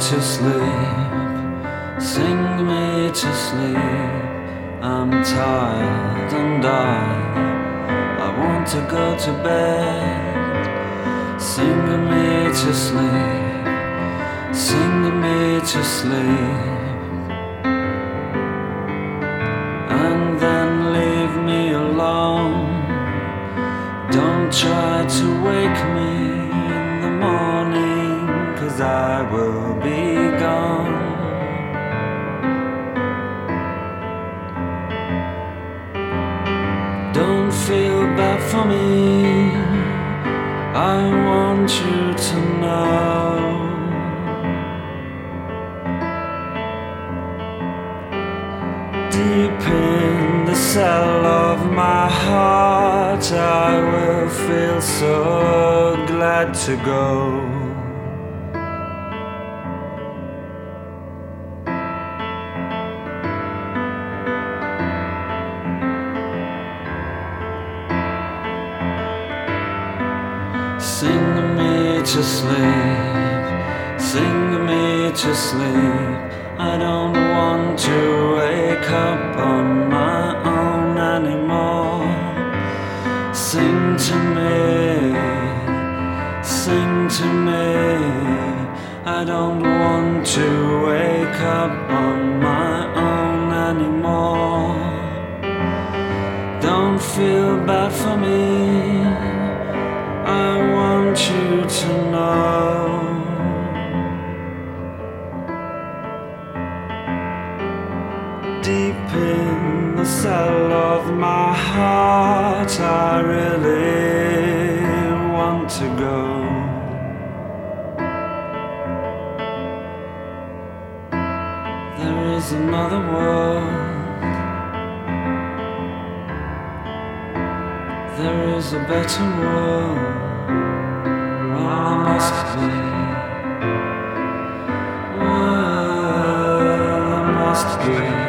to sleep, sing me to sleep. I'm tired and I want to go to bed. Sing me to sleep, sing me to sleep, and then leave me alone. Don't try to wake me in the morning, 'cause I will be gone. Don't feel bad for me, I want you to know. Deep in the cell of my heart, I will feel so glad to go. Sing me to sleep, sing me to sleep. I don't want to wake up on my own anymore. Sing to me, sing to me. I don't want to wake up on my own anymore. Don't feel bad for me, I want you to know. Deep in the cell of my heart, I really want to go. There is another world, there is a better world. Well, there must be. Well, there must be.